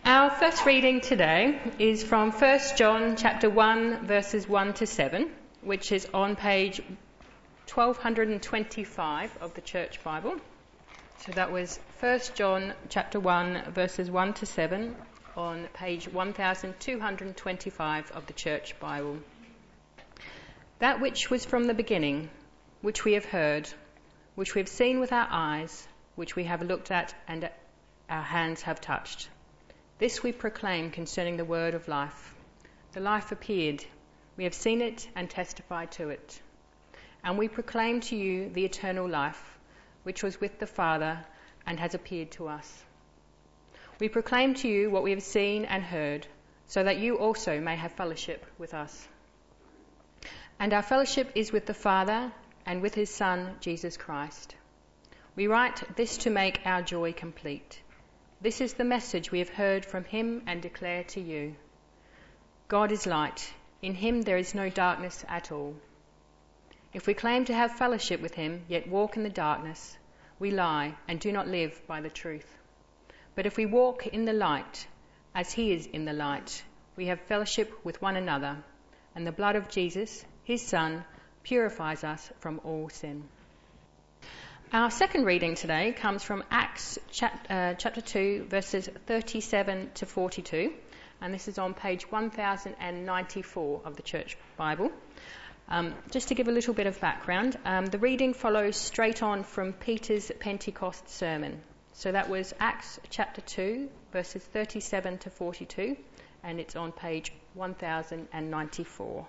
Our first reading today is from 1 John chapter 1 verses 1 to 7, which is on page 1225 of the Church Bible. So that was 1 John chapter 1 verses 1 to 7 on page 1225 of the Church Bible. That which was from the beginning, which we have heard, which we have seen with our eyes, which we have looked at and our hands have touched. This we proclaim concerning the word of life. The life appeared. We have seen it and testified to it. And we proclaim to you the eternal life, which was with the Father and has appeared to us. We proclaim to you what we have seen and heard, so that you also may have fellowship with us. And our fellowship is with the Father and with his Son, Jesus Christ. We write this to make our joy complete. This is the message we have heard from him and declare to you. God is light. In him there is no darkness at all. If we claim to have fellowship with him, yet walk in the darkness, we lie and do not live by the truth. But if we walk in the light, as he is in the light, we have fellowship with one another, and the blood of Jesus, his Son, purifies us from all sin. Our second reading today comes from Acts chapter 2, verses 37 to 42, and this is on page 1094 of the Church Bible. Just to give a little bit of background, the reading follows straight on from Peter's Pentecost sermon. So that was Acts chapter 2, verses 37 to 42, and it's on page 1094.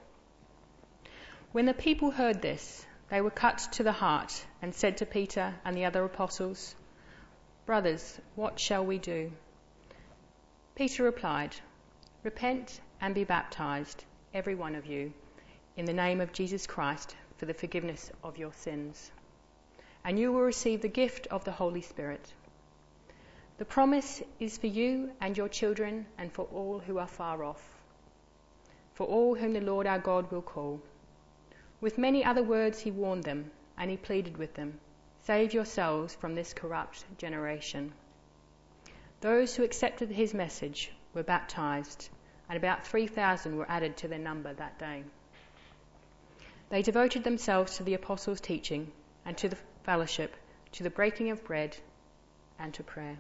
When the people heard this, they were cut to the heart and said to Peter and the other apostles, "Brothers, what shall we do?" Peter replied, "Repent and be baptized, every one of you, in the name of Jesus Christ for the forgiveness of your sins, and you will receive the gift of the Holy Spirit. The promise is for you and your children and for all who are far off, for all whom the Lord our God will call." With many other words he warned them, and he pleaded with them, "Save yourselves from this corrupt generation." Those who accepted his message were baptized, and about 3,000 were added to their number that day. They devoted themselves to the apostles' teaching and to the fellowship, to the breaking of bread and to prayer.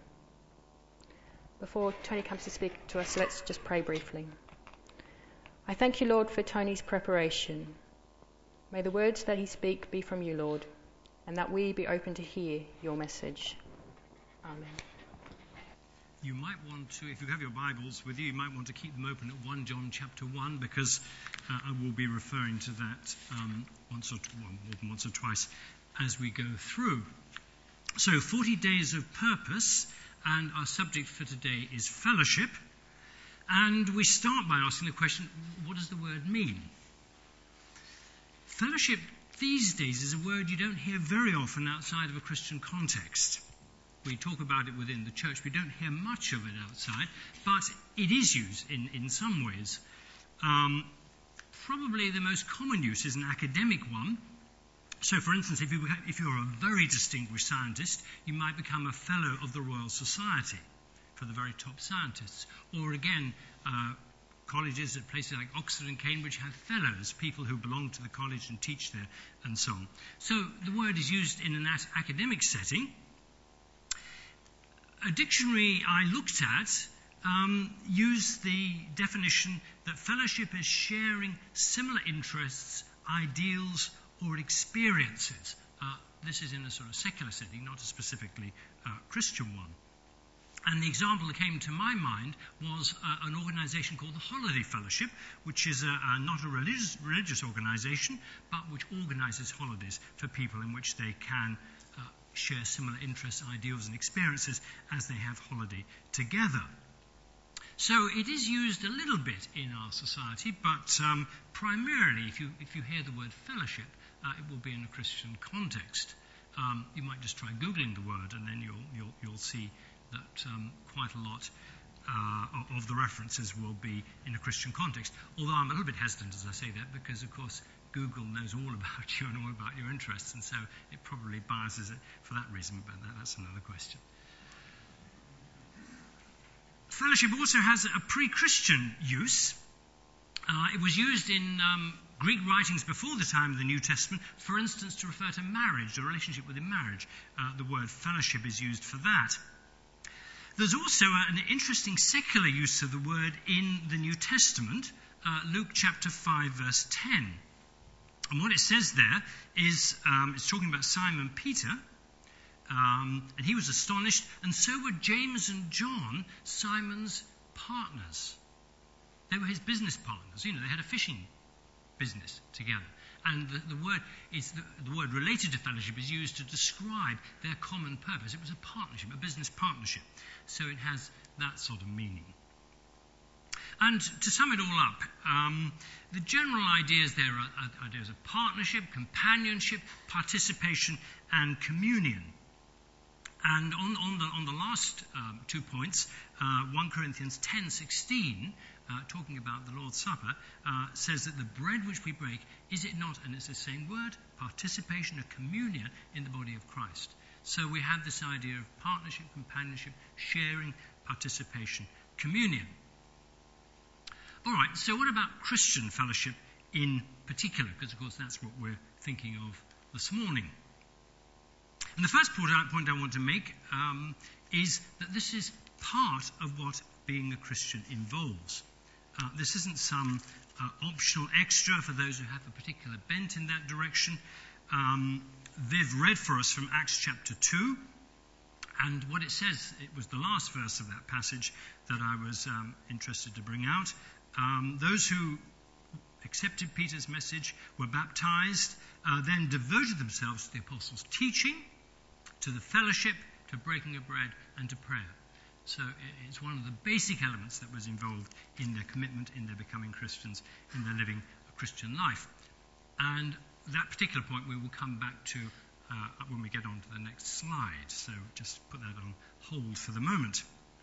Before Tony comes to speak to us, let's just pray briefly. I thank you, Lord, for Tony's preparation. May the words that he speaks be from you, Lord, and that we be open to hear your message. Amen. You might want to, if you have your Bibles with you, you might want to keep them open at 1 John chapter 1, because I will be referring to that more than once or twice as we go through. So 40 days of purpose, and our subject for today is fellowship. And we start by asking the question, what does the word mean? Fellowship these days is a word you don't hear very often outside of a Christian context. We talk about it within the church. We don't hear much of it outside, but it is used in some ways. Probably the most common use is an academic one. So, for instance, if you're a very distinguished scientist, you might become a fellow of the Royal Society for the very top scientists. Or again, colleges at places like Oxford and Cambridge have fellows, people who belong to the college and teach there, and so on. So the word is used in an academic setting. A dictionary I looked at used the definition that fellowship is sharing similar interests, ideals, or experiences. This is in a sort of secular setting, not a specifically Christian one. And the example that came to my mind was an organisation called the Holiday Fellowship, which is not a religious organisation, but which organises holidays for people in which they can share similar interests, ideals and experiences as they have holiday together. So it is used a little bit in our society, but primarily, if you hear the word fellowship, it will be in a Christian context. You might just try Googling the word, and then you'll see that quite a lot of the references will be in a Christian context. Although I'm a little bit hesitant as I say that, because of course Google knows all about you and all about your interests, and so it probably biases it for that reason, but that's another question. Fellowship also has a pre-Christian use. It was used in Greek writings before the time of the New Testament, for instance, to refer to marriage, the relationship within marriage. The word fellowship is used for that. There's also an interesting secular use of the word in the New Testament, Luke chapter 5, verse 10. And what it says there is, it's talking about Simon Peter, and he was astonished, and so were James and John, Simon's partners. They were his business partners. They had a fishing business together. And the word related to fellowship is used to describe their common purpose. It was a partnership, a business partnership. So it has that sort of meaning. And to sum it all up, the general ideas there are ideas of partnership, companionship, participation, and communion. And on the last 2 points, 1 Corinthians 10:16, talking about the Lord's Supper, says that the bread which we break, is it not, and it's the same word, participation, a communion in the body of Christ. So we have this idea of partnership, companionship, sharing, participation, communion. All right, so what about Christian fellowship in particular? Because, of course, that's what we're thinking of this morning. And the first point I want to make is that this is part of what being a Christian involves. This isn't some optional extra for those who have a particular bent in that direction. They've read for us from Acts chapter 2, and what it says, it was the last verse of that passage that I was interested to bring out. Those who accepted Peter's message were baptized, then devoted themselves to the apostles' teaching, to the fellowship, to breaking of bread, and to prayer. So it's one of the basic elements that was involved in their commitment, in their becoming Christians, in their living a Christian life. And that particular point we will come back to when we get on to the next slide. So just put that on hold for the moment.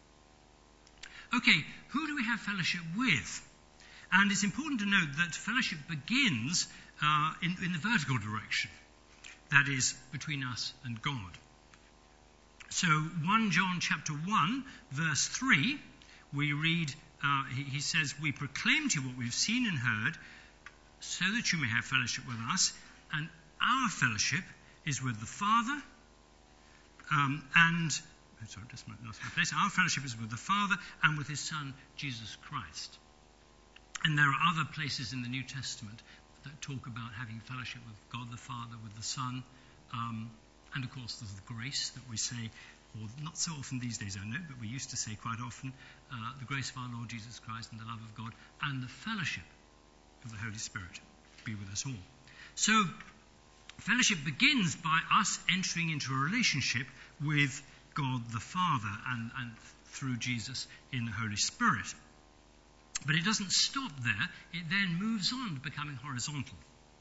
Okay, who do we have fellowship with? And it's important to note that fellowship begins in the vertical direction. That is, between us and God. So 1 John chapter 1, verse 3, we read, he says, "We proclaim to you what we've seen and heard, so that you may have fellowship with us. And our fellowship is with the Father, Our fellowship is with the Father and with his Son, Jesus Christ." And there are other places in the New Testament that talk about having fellowship with God the Father, with the Son, and of course there's the grace that we say, or not so often these days I know, but we used to say quite often, the grace of our Lord Jesus Christ and the love of God and the fellowship of the Holy Spirit be with us all. So fellowship begins by us entering into a relationship with God the Father and through Jesus in the Holy Spirit. But it doesn't stop there. It then moves on to becoming horizontal.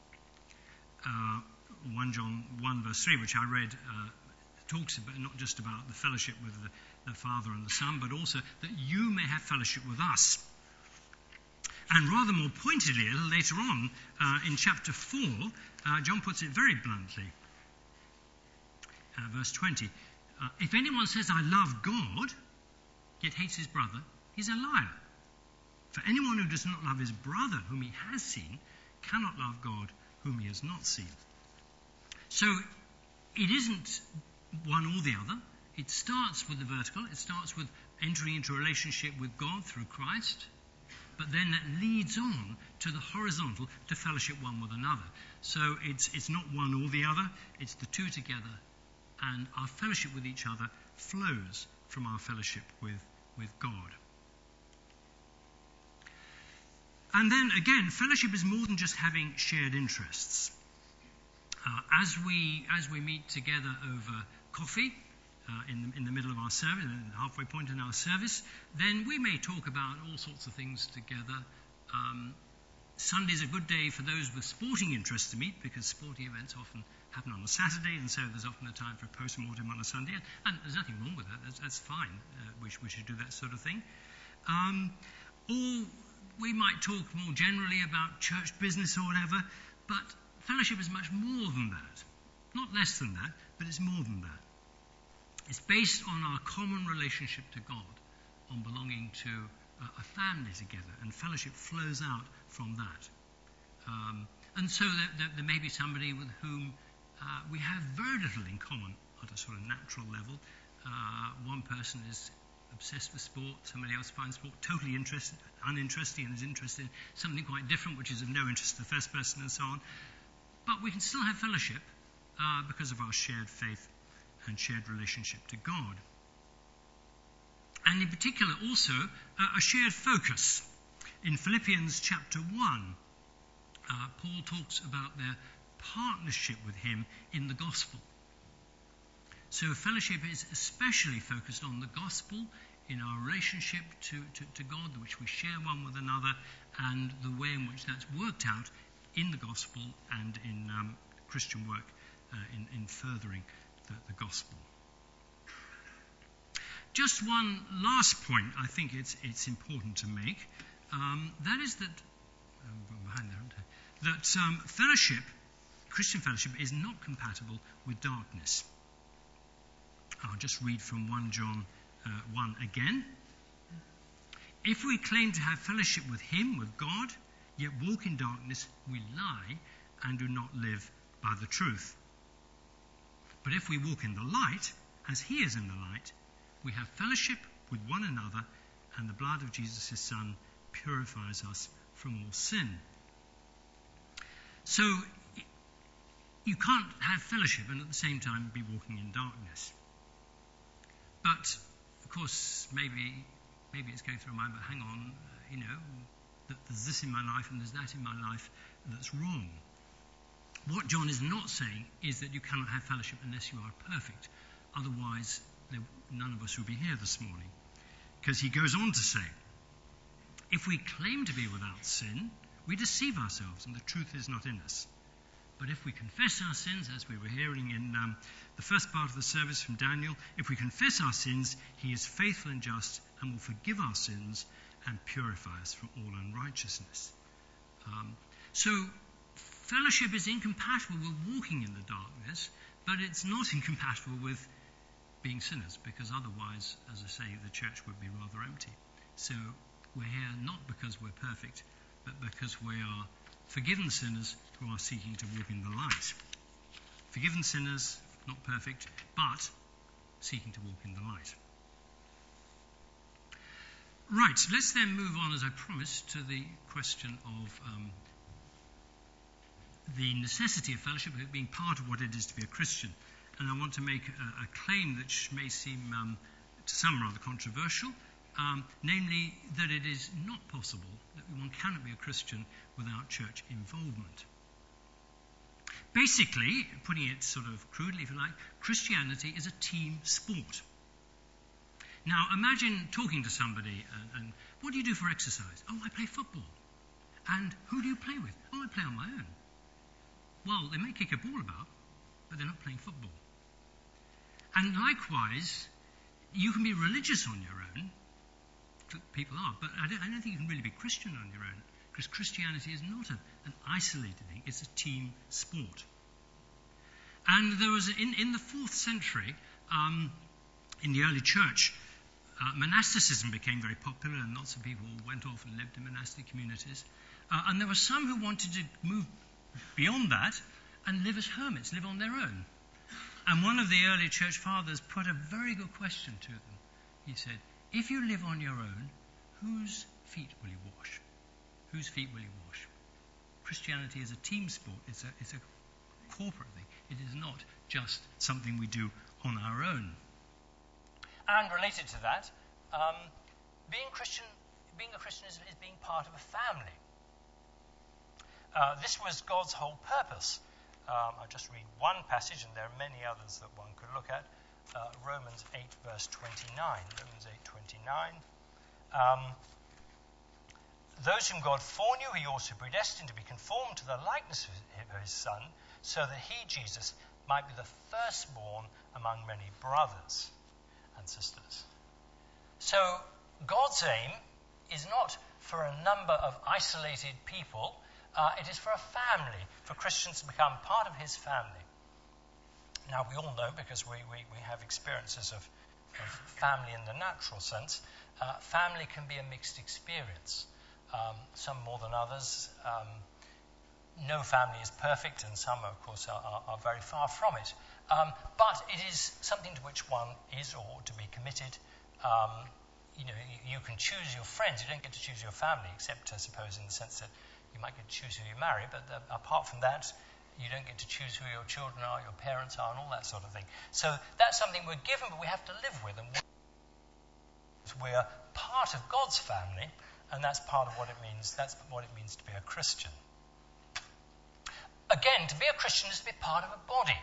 1 John 1 verse 3, which I read, talks about not just about the fellowship with the Father and the Son, but also that you may have fellowship with us. And rather more pointedly, a little later on, in chapter 4, John puts it very bluntly. Verse 20, "If anyone says, 'I love God,' yet hates his brother, he's a liar. For anyone who does not love his brother whom he has seen cannot love God whom he has not seen." So it isn't one or the other. It starts with the vertical. It starts with entering into a relationship with God through Christ. But then that leads on to the horizontal, to fellowship one with another. So it's not one or the other. It's the two together. And our fellowship with each other flows from our fellowship with God. And then again, fellowship is more than just having shared interests. As we meet together over coffee in the middle of our service, in the halfway point in our service, then we may talk about all sorts of things together. Sunday's a good day for those with sporting interests to meet, because sporting events often happen on a Saturday, and so there's often a time for a post-mortem on a Sunday, and there's nothing wrong with that. That's fine. We should do that sort of thing. Or we might talk more generally about church business or whatever, but fellowship is much more than that. Not less than that, but it's more than that. It's based on our common relationship to God on belonging to a family together, and fellowship flows out from that. And so there may be somebody with whom we have very little in common at a sort of natural level. One person is obsessed with sport, somebody else finds sport totally uninteresting and is interested in something quite different, which is of no interest to the first person, and so on. But we can still have fellowship because of our shared faith and shared relationship to God. And in particular also a shared focus. In Philippians chapter 1, Paul talks about their partnership with him in the gospel. So fellowship is especially focused on the gospel in our relationship to God, which we share one with another, and the way in which that's worked out in the gospel and in Christian work in furthering the gospel. Just one last point I think it's important to make. That is that, behind there, that fellowship, Christian fellowship, is not compatible with darkness. I'll just read from 1 John 1 again. If we claim to have fellowship with him, with God, yet walk in darkness, we lie and do not live by the truth. But if we walk in the light, as he is in the light, we have fellowship with one another, and the blood of Jesus, his Son, purifies us from all sin. So, you can't have fellowship and at the same time be walking in darkness. But, of course, maybe it's going through my mind, but hang on, there's this in my life and there's that in my life that's wrong. What John is not saying is that you cannot have fellowship unless you are perfect. Otherwise, none of us will be here this morning. Because he goes on to say, if we claim to be without sin, we deceive ourselves and the truth is not in us. But if we confess our sins, as we were hearing in the first part of the service from Daniel, if we confess our sins, he is faithful and just and will forgive our sins and purify us from all unrighteousness. So fellowship is incompatible with walking in the darkness, but it's not incompatible with being sinners, because otherwise, as I say, the church would be rather empty. So we're here not because we're perfect, but because we are forgiven sinners who are seeking to walk in the light. Forgiven sinners, not perfect, but seeking to walk in the light. Right, let's then move on, as I promised, to the question of the necessity of fellowship being part of what it is to be a Christian. And I want to make a claim that may seem to some rather controversial, namely that it is not possible that one cannot be a Christian without church involvement. Basically, putting it sort of crudely, if you like, Christianity is a team sport. Now, imagine talking to somebody and what do you do for exercise? Oh, I play football. And who do you play with? Oh, I play on my own. Well, they may kick a ball about, but they're not playing football. And likewise, you can be religious on your own. People are, but I don't think you can really be Christian on your own, because Christianity is not an isolated thing, it's a team sport. And there was, in the 4th century, in the early church, monasticism became very popular, and lots of people went off and lived in monastic communities. And there were some who wanted to move beyond that and live as hermits, live on their own. And one of the early church fathers put a very good question to them. He said, if you live on your own, whose feet will you wash? Whose feet will you wash? Christianity is a team sport. It's a corporate thing. It is not just something we do on our own. And related to that, being a Christian is being part of a family. This was God's whole purpose. I'll just read one passage, and there are many others that one could look at. Romans 8, verse 29. Romans 8:29. Those whom God foreknew, he also predestined to be conformed to the likeness of his Son, so that he, Jesus, might be the firstborn among many brothers and sisters. So God's aim is not for a number of isolated people. It is for a family, for Christians to become part of his family. Now, we all know, because we have experiences of family in the natural sense, family can be a mixed experience. Some more than others. No family is perfect, and some, of course, are very far from it. But it is something to which one is or ought to be committed. You can choose your friends. You don't get to choose your family, except, I suppose, in the sense that you might get to choose who you marry. But apart from that, you don't get to choose who your children are, your parents are, and all that sort of thing. So that's something we're given, but we have to live with. And we're part of God's family, and that's part of what it means. That's what it means to be a Christian. Again, to be a Christian is to be part of a body.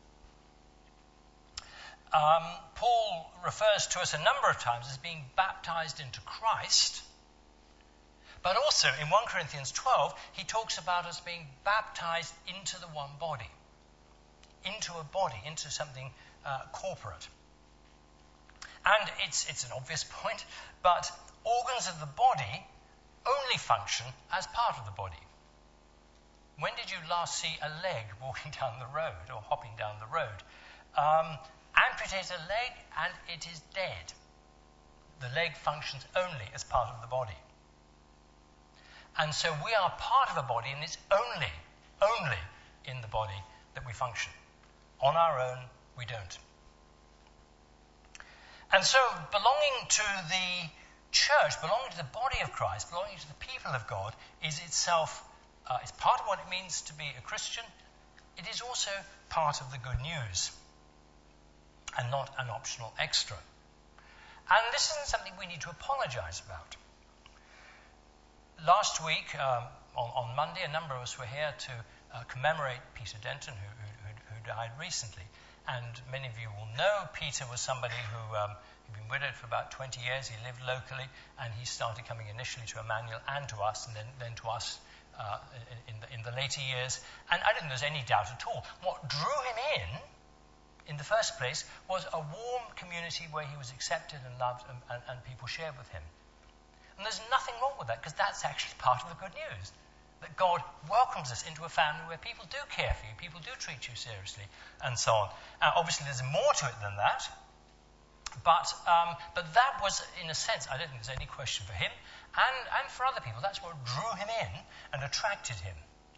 Paul refers to us a number of times as being baptized into Christ, but also in 1 Corinthians 12, he talks about us being baptized into the one body, into a body, into something corporate. And it's an obvious point, but organs of the body only function as part of the body. When did you last see a leg walking down the road or hopping down the road? Amputate a leg and it is dead. The leg functions only as part of the body. And so we are part of a body, and it's only in the body that we function. On our own, we don't. And so belonging to the church, belonging to the body of Christ, belonging to the people of God, is itself is part of what it means to be a Christian. It is also part of the good news, and not an optional extra. And this isn't something we need to apologize about. Last week, on Monday, a number of us were here to commemorate Peter Denton, who died recently. And many of you will know Peter was somebody who had been widowed for about 20 years. He lived locally, and he started coming initially to Emmanuel and to us, and then to us in the later years. And I don't think there's any doubt at all. What drew him in the first place, was a warm community where he was accepted and loved, and people shared with him. And there's nothing wrong with that, because that's actually part of the good news. That God welcomes us into a family where people do care for you, people do treat you seriously, and so on. Obviously, there's more to it than that. But that was, in a sense, I don't think there's any question for him, and for other people. That's what drew him in and attracted him.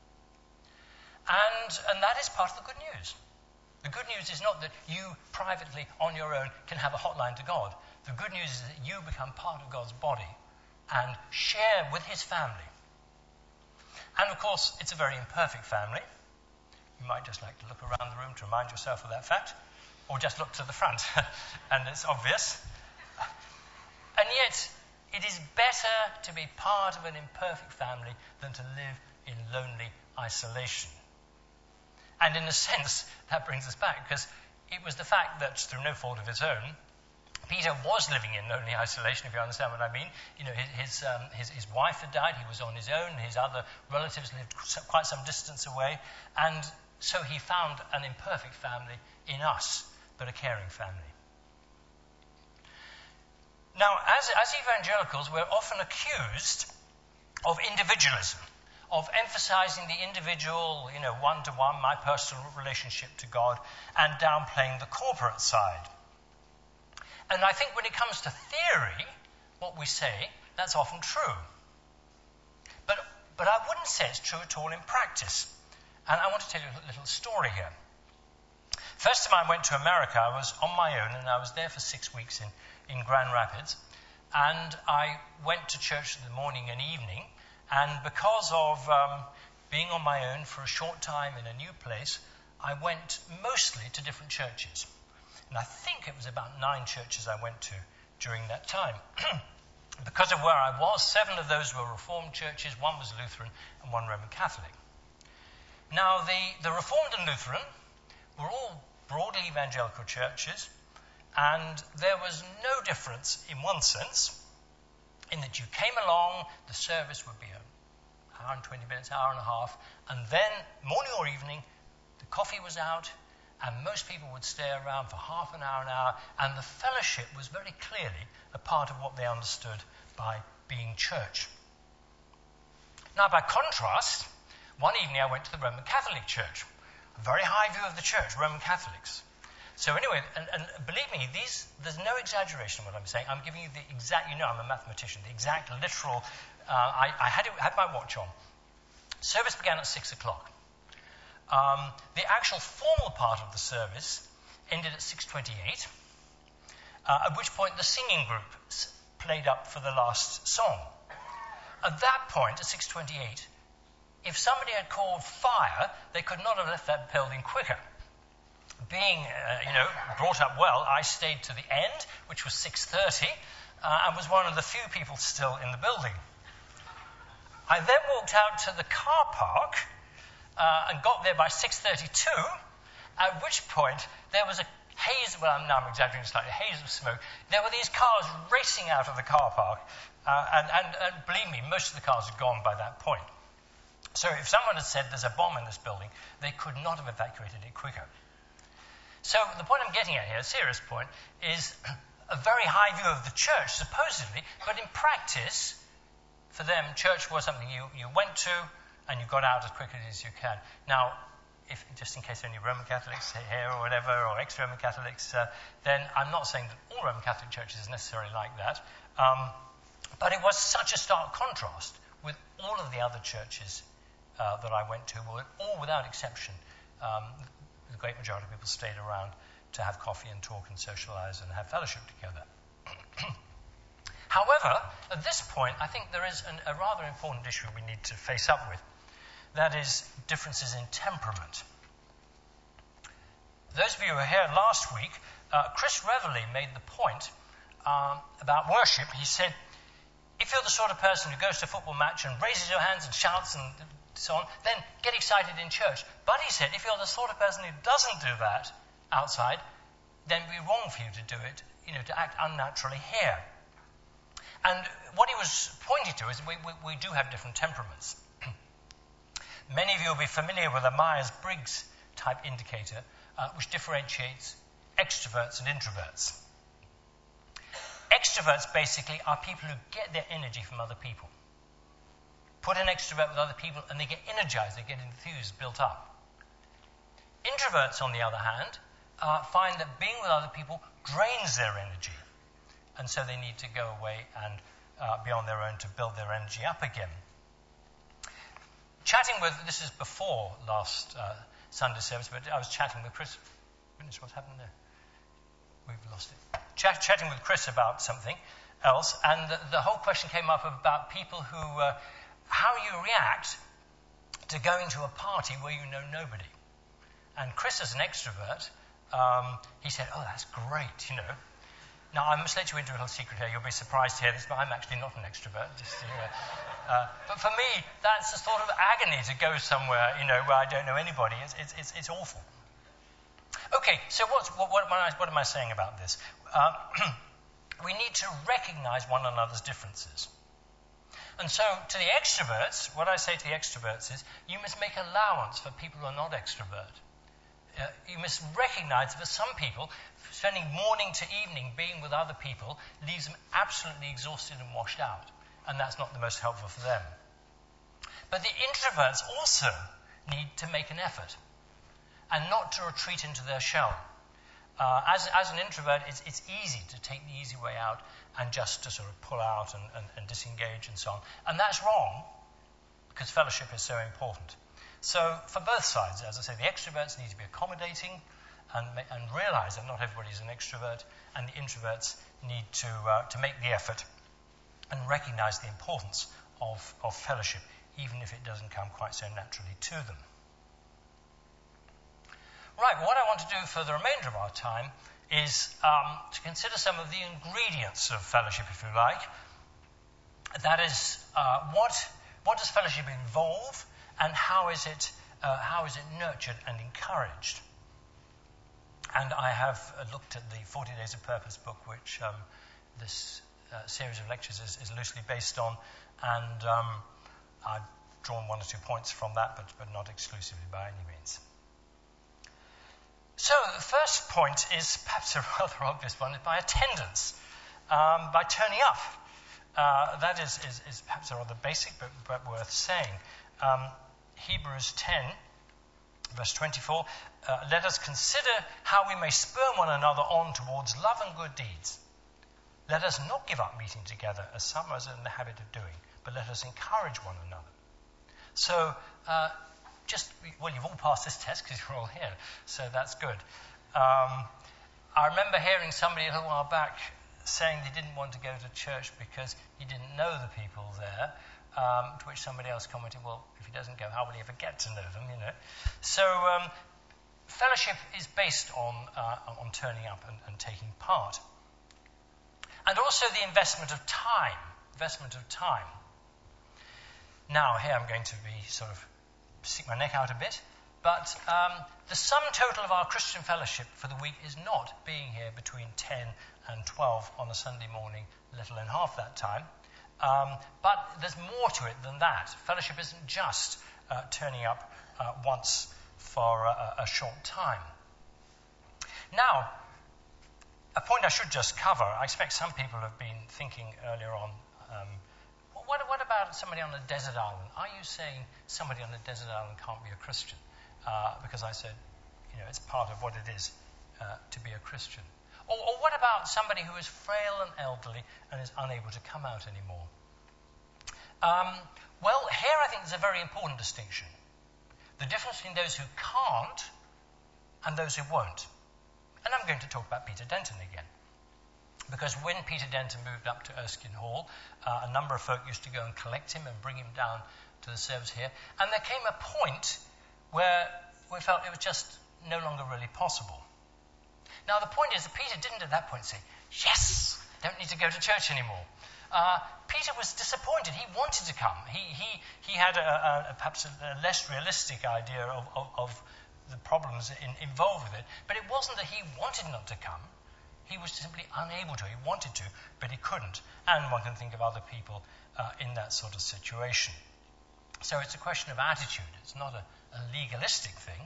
And that is part of the good news. The good news is not that you privately, on your own, can have a hotline to God. The good news is that you become part of God's body and share with his family. And of course, it's a very imperfect family. You might just like to look around the room to remind yourself of that fact, or just look to the front, and it's obvious. And yet, it is better to be part of an imperfect family than to live in lonely isolation. And in a sense, that brings us back, because it was the fact that, through no fault of his own, Peter was living in lonely isolation, if you understand what I mean. You know, his wife had died, he was on his own, his other relatives lived quite some distance away, and so he found an imperfect family in us, but a caring family. Now, as evangelicals, we're often accused of individualism, of emphasizing the individual, one-to-one, my personal relationship to God, and downplaying the corporate side. And I think when it comes to theory, what we say, that's often true. But I wouldn't say it's true at all in practice. And I want to tell you a little story here. First time I went to America, I was on my own, and I was there for 6 weeks in Grand Rapids. And I went to church in the morning and evening. And because of being on my own for a short time in a new place, I went mostly to different churches. And I think it was about 9 churches I went to during that time. Because of where I was, 7 of those were Reformed churches, 1 was Lutheran, and 1 Roman Catholic. Now, the Reformed and Lutheran were all broadly evangelical churches, and there was no difference in one sense, in that you came along, the service would be an hour and 20 minutes, hour and a half, and then, morning or evening, the coffee was out, and most people would stay around for half an hour, and the fellowship was very clearly a part of what they understood by being church. Now, by contrast, one evening I went to the Roman Catholic Church, a very high view of the church, Roman Catholics. So anyway, and believe me, there's no exaggeration in what I'm saying. I'm giving you the exact, I'm a mathematician, the exact literal, I had my watch on. Service began at 6 o'clock. The actual formal part of the service ended at 6:28, at which point the singing group played up for the last song. At that point, at 6:28, if somebody had called fire, they could not have left that building quicker. Being, brought up well, I stayed to the end, which was 6:30, and was one of the few people still in the building. I then walked out to the car park and got there by 6:32, at which point there was a haze, now I'm exaggerating slightly, a haze of smoke. There were these cars racing out of the car park, and believe me, most of the cars had gone by that point. So if someone had said there's a bomb in this building, they could not have evacuated it quicker. So the point I'm getting at here, a serious point, is a very high view of the church, supposedly, but in practice, for them, church was something you went to and you got out as quickly as you can. Now, if just in case there are any Roman Catholics here or whatever, or ex-Roman Catholics, then I'm not saying that all Roman Catholic churches is necessarily like that, but it was such a stark contrast with all of the other churches that I went to, all without exception. The great majority of people stayed around to have coffee and talk and socialize and have fellowship together. However, at this point, I think there is a rather important issue we need to face up with. That is differences in temperament. Those of you who were here last week, Chris Reveley made the point about worship. He said, if you're the sort of person who goes to a football match and raises your hands and shouts and so on, then get excited in church. But he said, if you're the sort of person who doesn't do that outside, then it would be wrong for you to do it, to act unnaturally here. And what he was pointing to is we do have different temperaments. Many of you will be familiar with a Myers-Briggs type indicator, which differentiates extroverts and introverts. Extroverts basically are people who get their energy from other people. Put an extrovert with other people and they get energized, they get enthused, built up. Introverts, on the other hand, find that being with other people drains their energy. And so they need to go away and be on their own to build their energy up again. This is before last Sunday service, but I was chatting with Chris. Goodness, what's happened there? We've lost it. Chatting with Chris about something else, and the whole question came up about people who, how you react to going to a party where you know nobody. And Chris, as an extrovert, he said, "Oh, that's great, Now, I must let you into a little secret here. You'll be surprised to hear this, but I'm actually not an extrovert. But for me, that's a sort of agony to go somewhere, where I don't know anybody. It's awful. Okay, so what am I saying about this? We need to recognize one another's differences. And so, to the extroverts, what I say to the extroverts is, you must make allowance for people who are not extrovert. You must recognize that for some people, spending morning to evening being with other people leaves them absolutely exhausted and washed out. And that's not the most helpful for them. But the introverts also need to make an effort and not to retreat into their shell. As an introvert, it's easy to take the easy way out and just to sort of pull out and disengage and so on. And that's wrong, because fellowship is so important. So for both sides, as I say, the extroverts need to be accommodating and realize that not everybody is an extrovert, and the introverts need to make the effort and recognize the importance of fellowship, even if it doesn't come quite so naturally to them. Right, what I want to do for the remainder of our time is to consider some of the ingredients of fellowship, if you like. That is, what does fellowship involve, and how is it nurtured and encouraged? And I have looked at the 40 Days of Purpose book, which this series of lectures is loosely based on, and I've drawn one or two points from that, but not exclusively by any means. So the first point is perhaps a rather obvious one, by attendance, by turning up. That is perhaps a rather basic but worth saying. Hebrews 10, Verse 24, let us consider how we may spur one another on towards love and good deeds. Let us not give up meeting together as some are in the habit of doing, but let us encourage one another. So, you've all passed this test because you're all here, so that's good. I remember hearing somebody a little while back saying they didn't want to go to church because he didn't know the people there, to which somebody else commented, well, if he doesn't go, how will he ever get to know them, you know? So fellowship is based on turning up and taking part. And also the investment of time. Now, here I'm going to stick my neck out a bit, but the sum total of our Christian fellowship for the week is not being here between 10 and 12 on a Sunday morning, let alone half that time. But there's more to it than that. Fellowship isn't just turning up once for a short time. Now, a point I should just cover, I expect some people have been thinking earlier on, what about somebody on a desert island? Are you saying somebody on a desert island can't be a Christian? Because I said, it's part of what it is to be a Christian. Or what about somebody who is frail and elderly and is unable to come out anymore? Well, here I think there's a very important distinction. The difference between those who can't and those who won't. And I'm going to talk about Peter Denton again. Because when Peter Denton moved up to Erskine Hall, a number of folk used to go and collect him and bring him down to the service here. And there came a point where we felt it was just no longer really possible. Now, the point is that Peter didn't at that point say, yes, don't need to go to church anymore. Peter was disappointed. He wanted to come. He had perhaps a less realistic idea of the problems involved with it. But it wasn't that he wanted not to come. He was simply unable to. He wanted to, but he couldn't. And one can think of other people in that sort of situation. So it's a question of attitude. It's not a legalistic thing.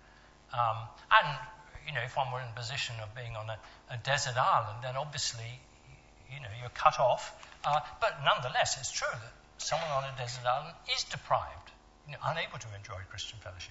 If one were in a position of being on a desert island, then obviously, you're cut off. But nonetheless, it's true that someone on a desert island is deprived, unable to enjoy Christian fellowship.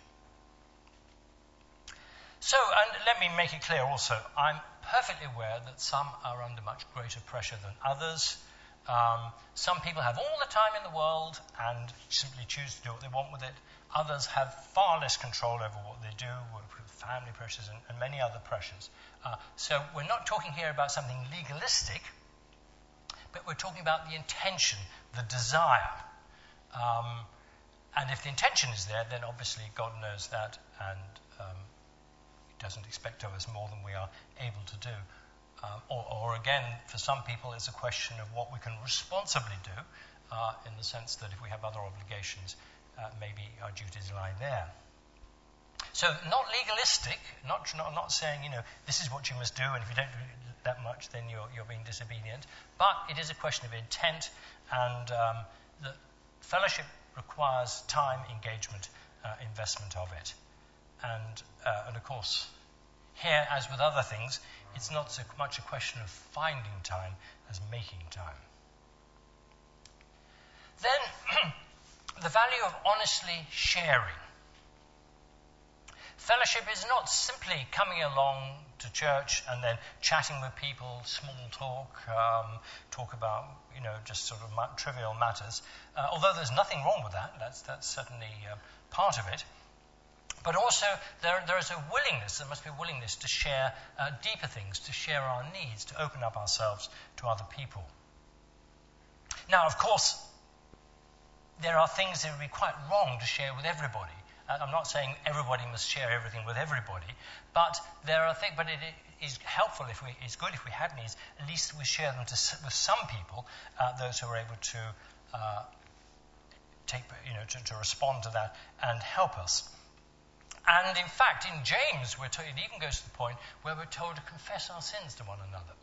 So, and let me make it clear also, I'm perfectly aware that some are under much greater pressure than others. Some people have all the time in the world and simply choose to do what they want with it. Others have far less control over what they do, with family pressures and many other pressures. So we're not talking here about something legalistic, but we're talking about the intention, the desire. And if the intention is there, then obviously God knows that and doesn't expect of us more than we are able to do. Or again, for some people, it's a question of what we can responsibly do, in the sense that if we have other obligations, maybe our duties lie there. So not legalistic, not saying, this is what you must do, and if you don't do that much, then you're being disobedient. But it is a question of intent, and the fellowship requires time, engagement, investment of it. And of course, here, as with other things, it's not so much a question of finding time as making time. Then, the value of honestly sharing. Fellowship is not simply coming along to church and then chatting with people, small talk about, just sort of trivial matters. Although there's nothing wrong with that, that's certainly part of it. But also, there is a willingness, there must be a willingness to share deeper things, to share our needs, to open up ourselves to other people. Now, of course, there are things that would be quite wrong to share with everybody. I'm not saying everybody must share everything with everybody, but there are things. But it is helpful it's good if we have needs. At least we share them with some people, those who are able to to respond to that and help us. And in fact, in James, it even goes to the point where we're told to confess our sins to one another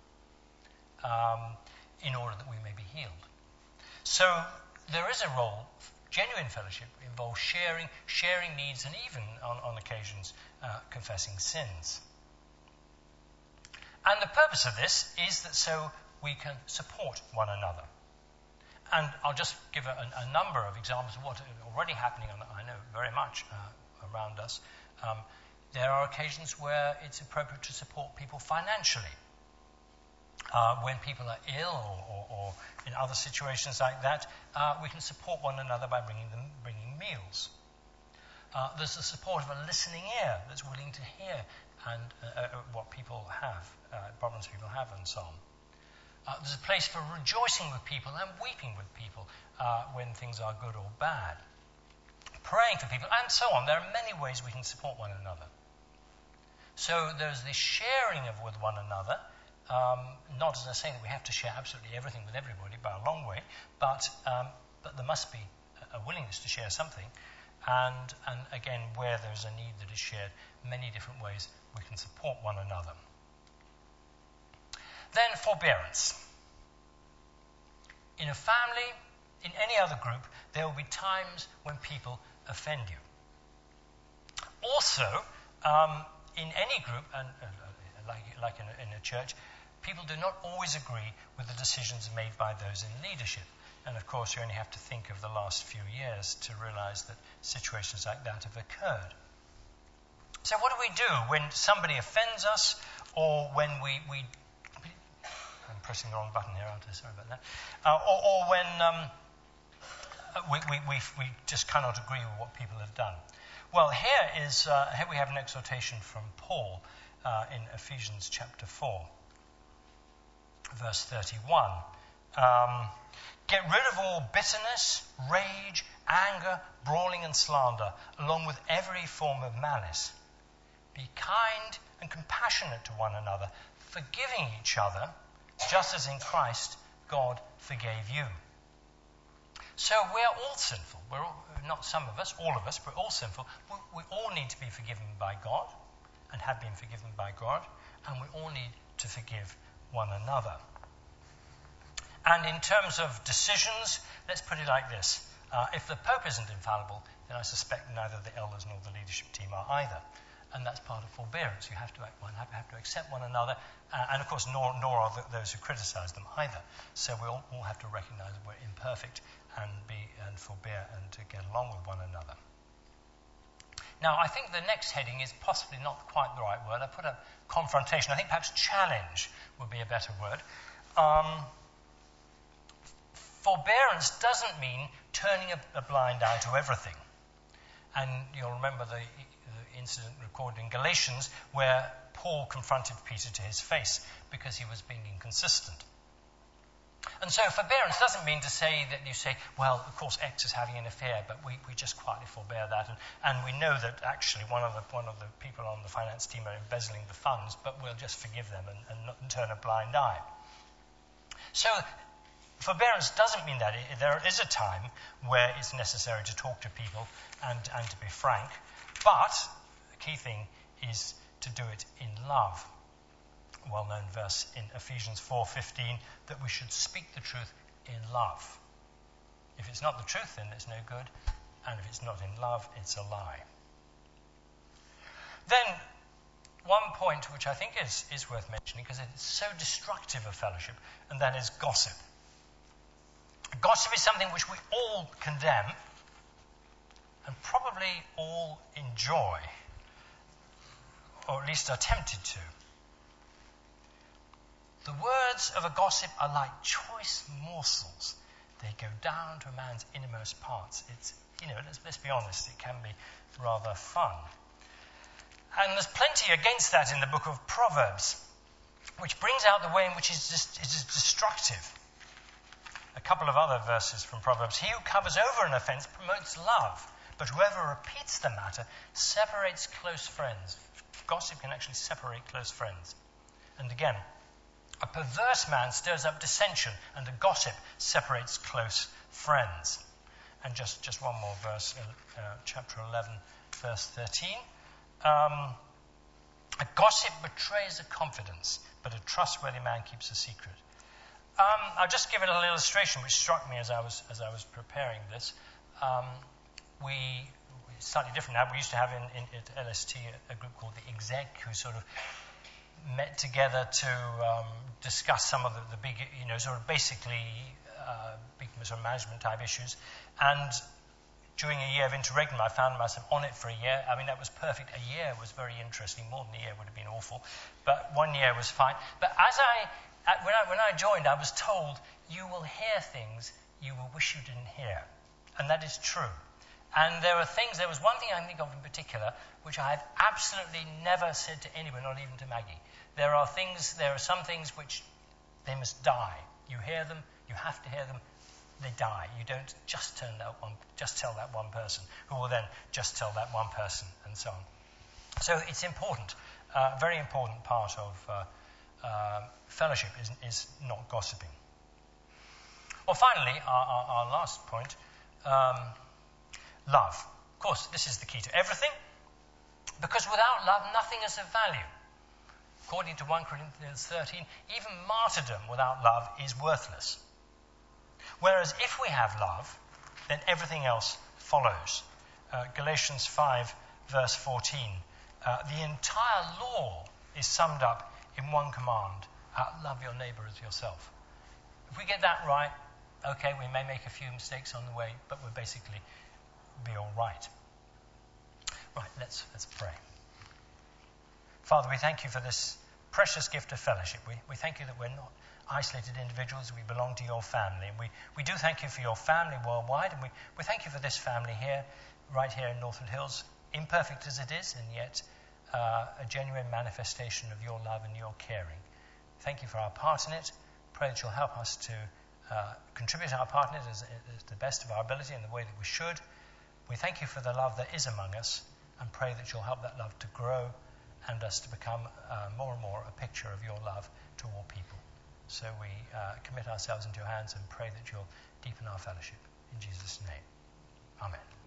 in order that we may be healed. So there is a role. Genuine fellowship involves sharing needs, and even on occasions confessing sins. And the purpose of this is that so we can support one another. And I'll just give a number of examples of what is already happening, and I know very much around us. There are occasions where it's appropriate to support people financially. When people are ill or in other situations like that, we can support one another by bringing meals. There's the support of a listening ear that's willing to hear and what people have, problems people have, and so on. There's a place for rejoicing with people and weeping with people when things are good or bad. Praying for people, and so on. There are many ways we can support one another. So there's the sharing with one another. Not as I say that we have to share absolutely everything with everybody by a long way, but there must be a willingness to share something. And again, where there's a need that is shared, many different ways we can support one another. Then forbearance. In a family, in any other group, there will be times when people offend you. Also, in any group, and like in a church, people do not always agree with the decisions made by those in leadership. And of course, you only have to think of the last few years to realize that situations like that have occurred. So what do we do when somebody offends us, or when we I'm pressing the wrong button here, aren't I? Sorry about that. Or when we just cannot agree with what people have done. Well, here we have an exhortation from Paul in Ephesians chapter 4, verse 31. Get rid of all bitterness, rage, anger, brawling and slander, along with every form of malice. Be kind and compassionate to one another, forgiving each other, just as in Christ God forgave you. So we're all sinful. We're all, not some of us, all of us, we're all sinful. We all need to be forgiven by God, and have been forgiven by God, and we all need to forgive one another. And in terms of decisions, let's put it like this. If the Pope isn't infallible, then I suspect neither the elders nor the leadership team are either. And that's part of forbearance. You have to accept one another, and of course, nor are those who criticize them either. So we all have to recognize that we're imperfect and forbear and to get along with one another. Now, I think the next heading is possibly not quite the right word. I put up confrontation. I think perhaps challenge would be a better word. Forbearance doesn't mean turning a blind eye to everything. And you'll remember the incident recorded in Galatians where Paul confronted Peter to his face because he was being inconsistent. And so forbearance doesn't mean to say that you say, well, of course X is having an affair, but we just quietly forbear that. And we know that actually one of the people on the finance team are embezzling the funds, but we'll just forgive them and not turn a blind eye. So forbearance doesn't mean that. There is a time where it's necessary to talk to people and to be frank, but the key thing is to do it in love. Well-known verse in Ephesians 4:15 that we should speak the truth in love. If it's not the truth, then it's no good, and if it's not in love, it's a lie. Then one point which I think is worth mentioning because it's so destructive of fellowship, and that is gossip. Gossip is something which we all condemn and probably all enjoy, or at least are tempted to. The words of a gossip are like choice morsels. They go down to a man's innermost parts. It's, let's be honest, it can be rather fun. And there's plenty against that in the book of Proverbs, which brings out the way in which it is destructive. A couple of other verses from Proverbs. He who covers over an offense promotes love, but whoever repeats the matter separates close friends. Gossip can actually separate close friends. And again, a perverse man stirs up dissension, and a gossip separates close friends. And just one more verse, chapter 11, verse 13. A gossip betrays a confidence, but a trustworthy man keeps a secret. I'll just give it a little illustration which struck me as I was preparing this. It's slightly different now. We used to have at LST a group called the Exec, who sort of met together to discuss some of the big, big sort of management type issues. And during a year of interregnum, I found myself on it for a year. I mean, that was perfect. A year was very interesting. More than a year would have been awful. But 1 year was fine. But when I joined, I was told, you will hear things you will wish you didn't hear. And that is true. And there was one thing I think of in particular, which I have absolutely never said to anyone, not even to Maggie. There are some things which they must die. You hear them, you have to hear them, they die. You don't just tell that one person, who will then just tell that one person, and so on. So it's important, very important part of fellowship is not gossiping. Well, finally, our last point, love. Of course, this is the key to everything, because without love, nothing is of value. According to 1 Corinthians 13, even martyrdom without love is worthless. Whereas if we have love, then everything else follows. Galatians 5, verse 14. The entire law is summed up in one command: love your neighbour as yourself. If we get that right, okay, we may make a few mistakes on the way, but we'll basically be all right. Right, let's pray. Father, we thank you for this precious gift of fellowship. We thank you that we're not isolated individuals. We belong to your family. And we do thank you for your family worldwide, and we thank you for this family here, right here in Northwood Hills, imperfect as it is, and yet a genuine manifestation of your love and your caring. Thank you for our part in it. Pray that you'll help us to contribute our part in it as the best of our ability in the way that we should. We thank you for the love that is among us, and pray that you'll help that love to grow and us to become more and more a picture of your love to all people. So we commit ourselves into your hands and pray that you'll deepen our fellowship. In Jesus' name, amen.